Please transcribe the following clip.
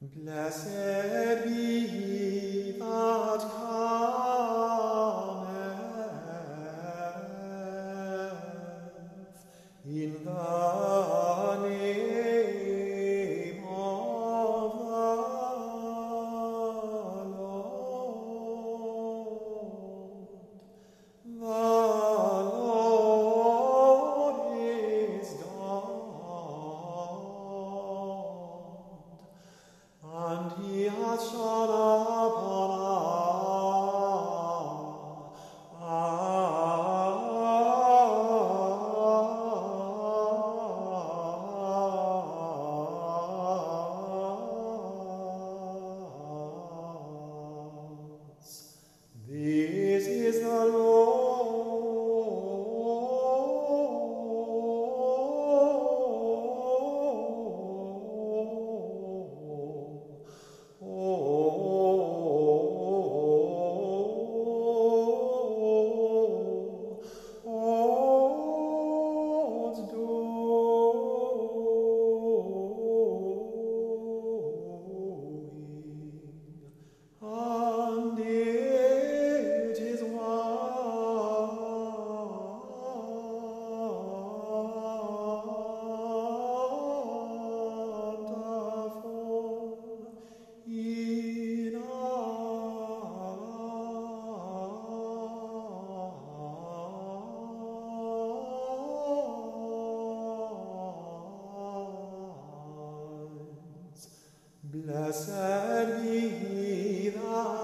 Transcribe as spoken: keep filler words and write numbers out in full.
Blessed be he that cometh in the name of the Lord. The Lord is God, and he hath shone upon us. This is the Lord's doing, and it is wonderful in our eyes. Blessed be he that